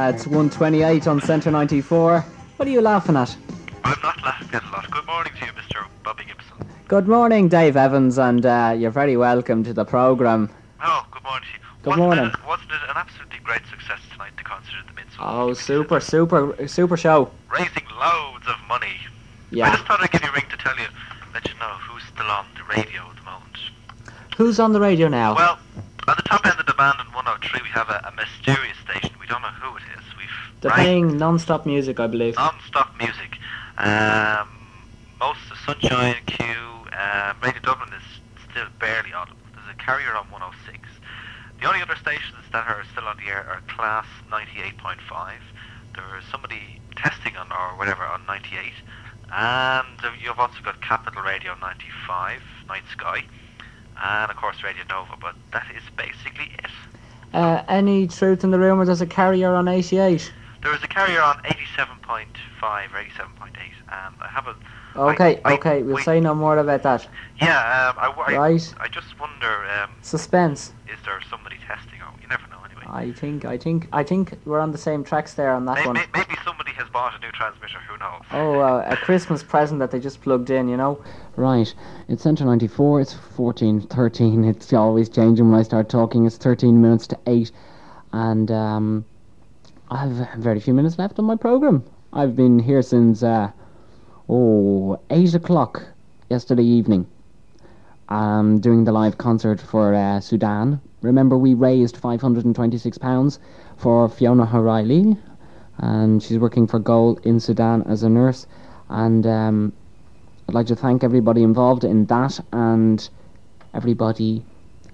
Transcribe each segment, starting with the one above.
It's 1:28 on Centre 94. What are you laughing at? I'm not laughing at a lot. Good morning to you, Mr. Bobby Gibson. Good morning, Dave Evans, and you're very welcome to the programme. Oh, good morning to you. Good morning. Wasn't it an absolutely great success tonight, the concert at the Mid-South? Oh, super show. Raising loads of money. Yeah. I just thought I'd give you a ring to let you know who's still on the radio at the moment. Who's on the radio now? Well, at the top end of the band in 103 we have a mysterious station. We don't know who it is. They're playing non-stop music, I believe. Non-stop music. Most of Sunshine, Q, Radio Dublin is still barely audible. There's a carrier on 106. The only other stations that are still on the air are Class 98.5. There's somebody testing on, or whatever, on 98. And you've also got Capital Radio 95, Night Sky. And of course Radio Nova, but that is basically it. Any truth in the rumour there's a carrier on 88? There is a carrier on 87.5 or 87.8, and I haven't... Okay, we'll say no more about that. Yeah, right. I just wonder... Suspense. Is there somebody testing? Oh, you never know anyway. I think we're on the same tracks there on that one. Maybe somebody has bought a new transmitter, who knows? Oh, a Christmas present that they just plugged in, you know? Right, it's Centre 94, it's 14:13, it's always changing when I start talking, it's 13 minutes to 8, and I have very few minutes left on my programme. I've been here since 8 o'clock yesterday evening, doing the live concert for Sudan. Remember, we raised £526 for Fiona O'Reilly, and she's working for Goal in Sudan as a nurse, and I'd like to thank everybody involved in that, and everybody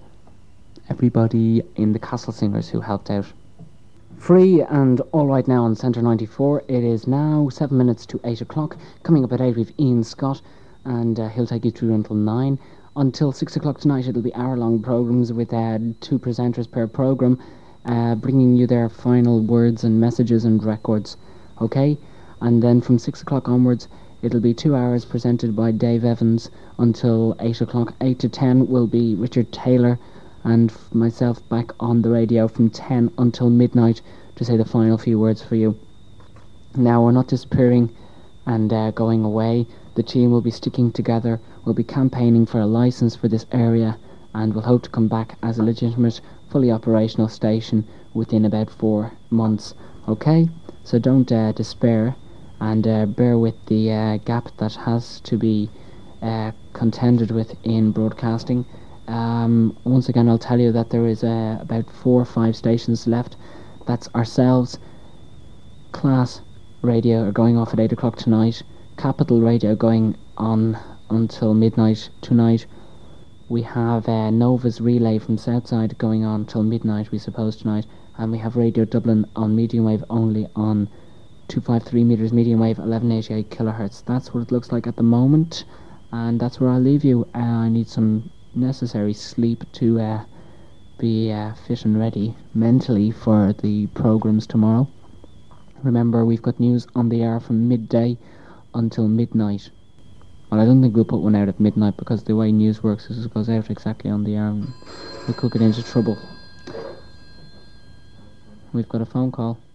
in the Castle Singers who helped out. Free and all right now on Centre 94. It is now 7 minutes to 8 o'clock. Coming up at 8 we've Ian Scott, and he'll take you through until 9. Until 6 o'clock tonight it'll be hour-long programmes with 2 presenters per programme, bringing you their final words and messages and records. Okay? And then from 6 o'clock onwards it'll be 2 hours presented by Dave Evans until 8 o'clock. 8 to 10 will be Richard Taylor and myself back on the radio from 10 until midnight to say the final few words for you. Now, we're not disappearing and going away. The team will be sticking together. We'll be campaigning for a licence for this area, and we'll hope to come back as a legitimate, fully operational station within about 4 months. Okay? So don't despair, and bear with the gap that has to be contended with in broadcasting. Once again, I'll tell you that there is about 4 or 5 stations left. That's ourselves. Class Radio are going off at 8 o'clock tonight. Capital Radio going on until midnight tonight. We have Nova's Relay from Southside going on till midnight, we suppose, tonight. And we have Radio Dublin on medium wave only on 253 metres medium wave, 1188 kilohertz. That's what it looks like at the moment. And that's where I'll leave you. I need some necessary sleep to be fit and ready mentally for the programmes tomorrow. Remember, we've got news on the air from midday until midnight. Well, I don't think we'll put one out at midnight, because the way news works is it goes out exactly on the air and we could get into trouble. We've got a phone call.